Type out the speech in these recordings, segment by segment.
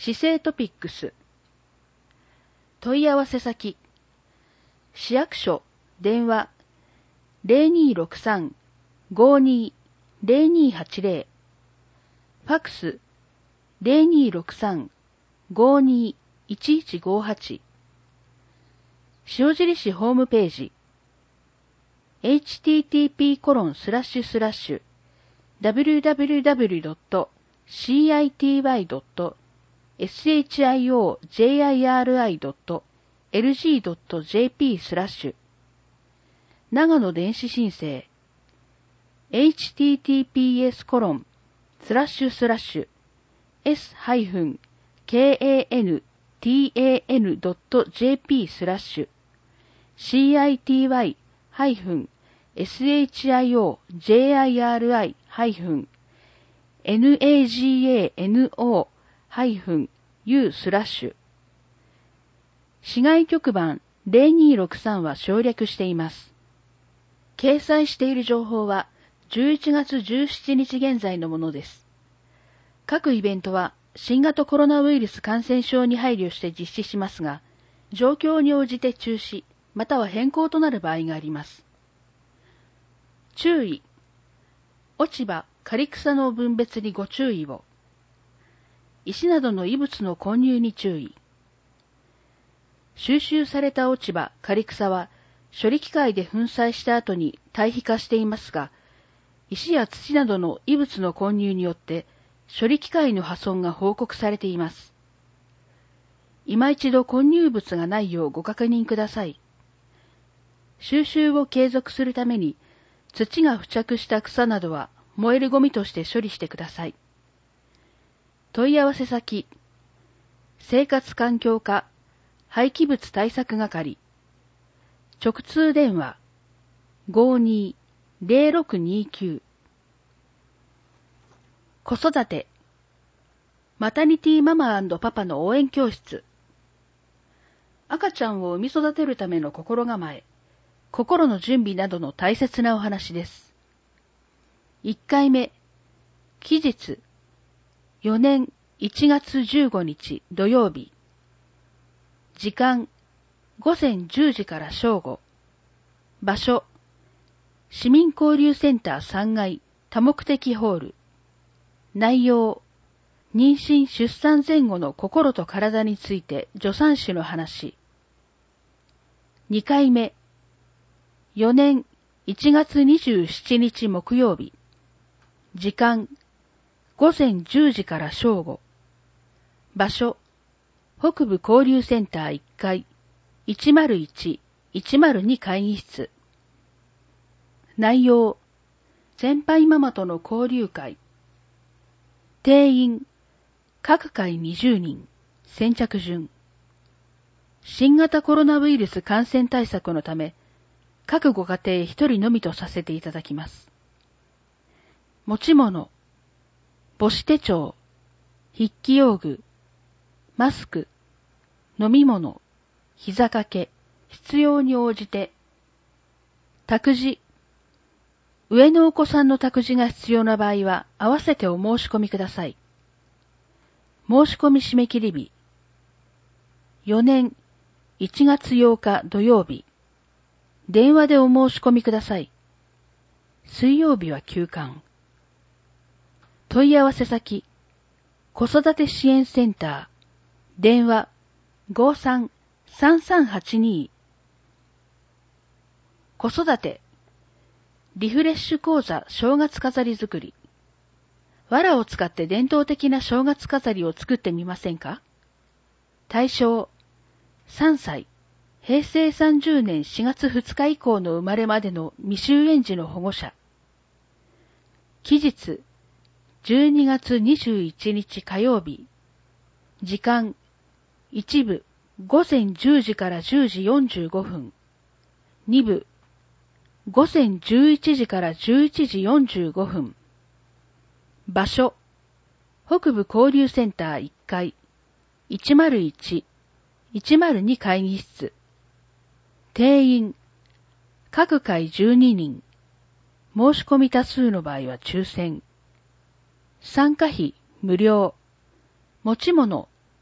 市政トピックス。問い合わせ先。市役所、電話、0263-52-0280。ファクス、0263-52-1158。塩尻市ホームページ。http://www.city.shijiri.lg.jp/ 長野電子申請 https://shiti-shiro-nagano-u/ 市外局番0263は省略しています。掲載している情報は11月17日現在のものです。各イベントは新型コロナウイルス感染症に配慮して実施しますが、状況に応じて中止または変更となる場合があります。注意。落ち葉、刈草の分別にご注意を。石などの異物の混入に注意。収集された落ち葉、刈草は処理機械で粉砕した後に堆肥化していますが、石や土などの異物の混入によって処理機械の破損が報告されています。今一度混入物がないようご確認ください。収集を継続するために土が付着した草などは燃えるゴミとして処理してください。問い合わせ先、生活環境課廃棄物対策係、直通電話 52-0629。 子育てマタニティママ&パパの応援教室。赤ちゃんを産み育てるための心構え、心の準備などの大切なお話です。1回目、期日4年1月15日土曜日。時間午前10時から正午。場所市民交流センター3階多目的ホール。内容妊娠出産前後の心と体について助産師の話。2回目4年1月27日木曜日。時間午前10時から正午。場所北部交流センター1階101-102会議室。内容先輩ママとの交流会。定員各回20人。先着順。新型コロナウイルス感染対策のため各ご家庭1人のみとさせていただきます。持ち物母子手帳、筆記用具、マスク、飲み物、膝掛け、必要に応じて。託児。上のお子さんの託児が必要な場合は合わせてお申し込みください。申し込み締め切り日。4年1月8日土曜日。電話でお申し込みください。水曜日は休館。問い合わせ先、子育て支援センター。電話53-3382。子育てリフレッシュ講座正月飾り作り。藁を使って伝統的な正月飾りを作ってみませんか？対象3歳、平成30年4月2日以降の生まれまでの未就園児の保護者。期日12月21日火曜日。時間1部午前10時から10時45分。2部午前11時から11時45分。場所北部交流センター1階101-102会議室。定員各回12人。申し込み多数の場合は抽選。参加費無料。持ち物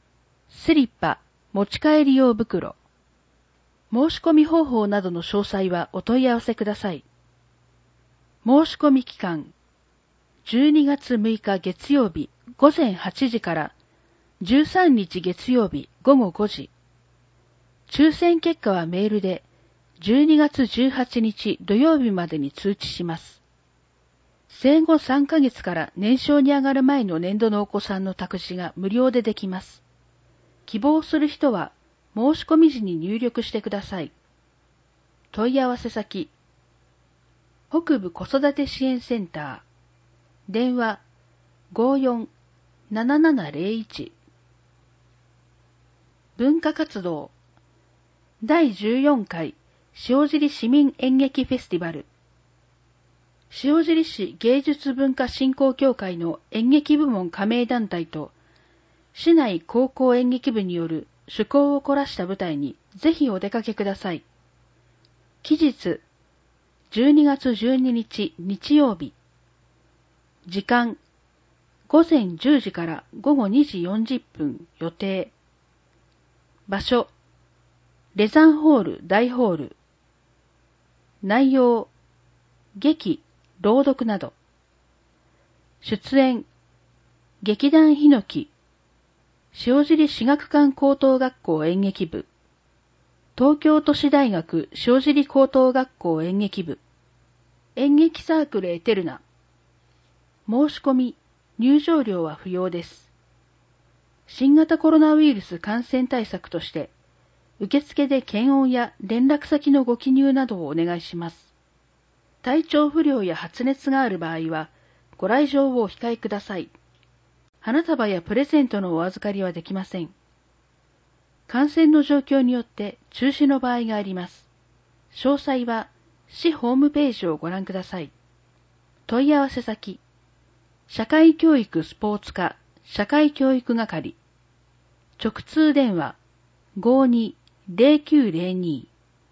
スリッパ、持ち帰り用袋。申し込み方法などの詳細はお問い合わせください。申し込み期間、12月6日月曜日午前8時から13日月曜日午後5時。抽選結果はメールで12月18日土曜日までに通知します。生後3ヶ月から年少に上がる前の年度のお子さんの託児が無料でできます。希望する人は申し込み時に入力してください。問い合わせ先、北部子育て支援センター、電話 54-7701。文化活動、第14回塩尻市民演劇フェスティバル。塩尻市芸術文化振興協会の演劇部門加盟団体と、市内高校演劇部による趣向を凝らした舞台にぜひお出かけください。期日、12月12日日曜日。時間、午前10時から午後2時40分予定。場所、レザンホール大ホール。内容、劇、朗読など。出演、劇団ヒノキ、塩尻至学館高等学校演劇部、東京都市大学塩尻高等学校演劇部、演劇サークルエテルナ。申し込み、入場料は不要です。新型コロナウイルス感染対策として、受付で検温や連絡先のご記入などをお願いします。体調不良や発熱がある場合は、ご来場をお控えください。花束やプレゼントのお預かりはできません。感染の状況によって中止の場合があります。詳細は市ホームページをご覧ください。問い合わせ先、社会教育スポーツ課社会教育係。直通電話 52-0902。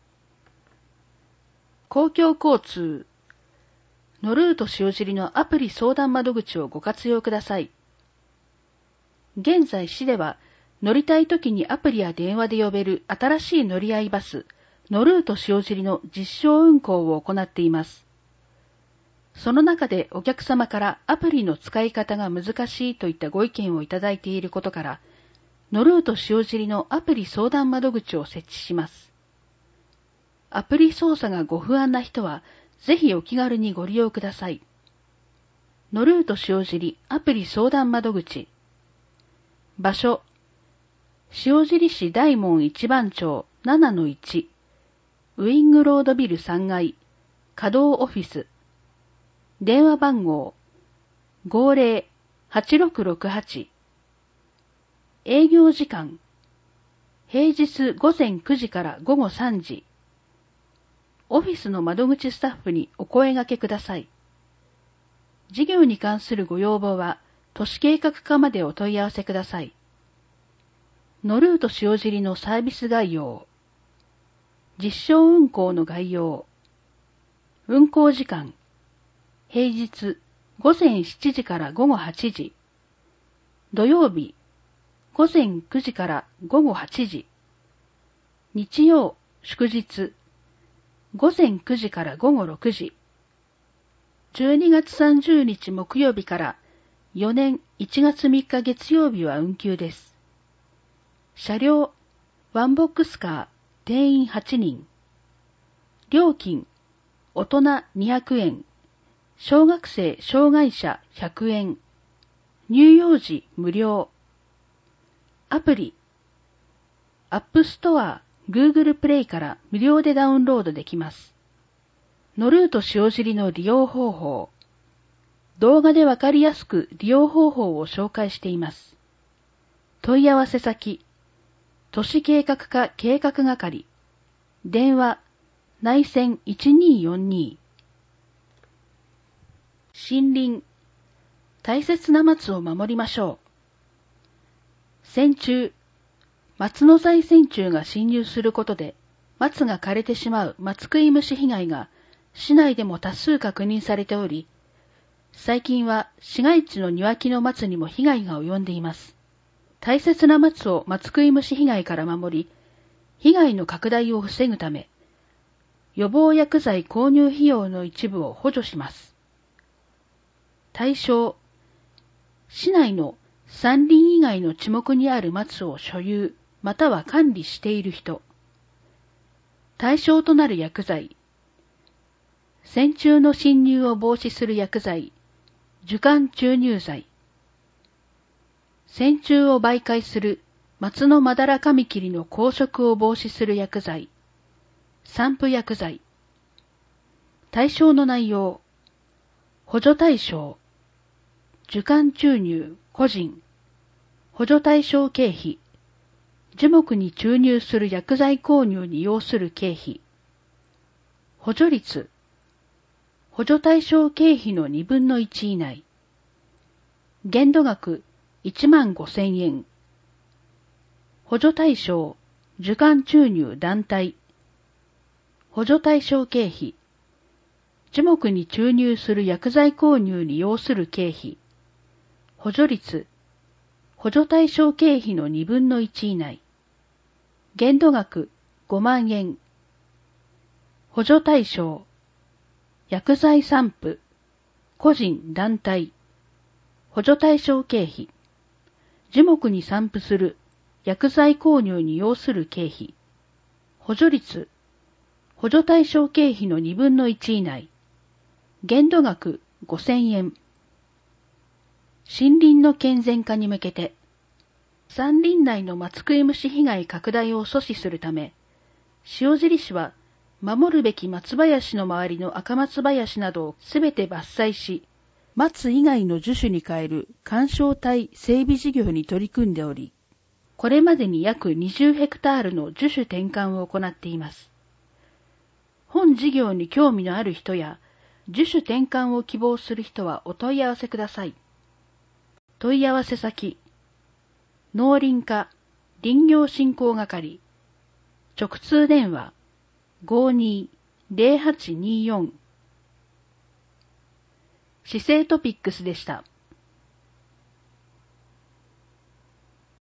公共交通、のルート塩尻のアプリ相談窓口をご活用ください。現在市では乗りたいときにアプリや電話で呼べる新しい乗り合いバス、のルート塩尻の実証運行を行っています。その中でお客様からアプリの使い方が難しいといったご意見をいただいていることから、のルート塩尻のアプリ相談窓口を設置します。アプリ操作がご不安な人は、ぜひお気軽にご利用ください。のルート塩尻アプリ相談窓口。場所、塩尻市大門一番町 7-1、ウィングロードビル3階、稼働オフィス。電話番号、50-8668。営業時間、平日午前9時から午後3時。オフィスの窓口スタッフにお声掛けください。事業に関するご要望は、都市計画課までお問い合わせください。のルート塩尻のサービス概要。実証運行の概要。運行時間。平日午前7時から午後8時。土曜日午前9時から午後8時。日曜、祝日。午前9時から午後6時。12月30日木曜日から4年1月3日月曜日は運休です。車両、ワンボックスカー、定員8人。料金、大人200円。小学生・障害者100円。乳幼児無料。アプリ、アップストア、Google プレイから無料でダウンロードできます。のルート塩尻の利用方法。動画でわかりやすく利用方法を紹介しています。問い合わせ先、都市計画課計画係。電話、内線1242。森林、大切な松を守りましょう。線虫、松の材線虫が侵入することで、松が枯れてしまう松食い虫被害が市内でも多数確認されており、最近は市街地の庭木の松にも被害が及んでいます。 大切な松を松食い虫被害から守り、被害の拡大を防ぐため、予防薬剤購入費用の一部を補助します。対象、市内の山林以外の地目にある松を所有または管理している人。対象となる薬剤、線虫の侵入を防止する薬剤、樹幹注入剤。線虫を媒介する松のまだらカミキリの増殖を防止する薬剤、散布薬剤。対象の内容、補助対象、樹幹注入個人、補助対象経費、樹木に注入する薬剤購入に要する経費、補助率、補助対象経費の2分の1以内、限度額15,000円、補助対象、樹幹注入団体、補助対象経費、樹木に注入する薬剤購入に要する経費、補助率、補助対象経費の2分の1以内、限度額5万円、補助対象、薬剤散布、個人団体、補助対象経費、樹木に散布する薬剤購入に要する経費、補助率、補助対象経費の2分の1以内、限度額5,000円。森林の健全化に向けて、山林内の松食い虫被害拡大を阻止するため、塩尻市は守るべき松林の周りの赤松林などをすべて伐採し、松以外の樹種に変える緩衝帯整備事業に取り組んでおり、これまでに約20ヘクタールの樹種転換を行っています。本事業に興味のある人や、樹種転換を希望する人はお問い合わせください。問い合わせ先、農林課林業振興係、直通電話 52-0824。市政トピックスでした。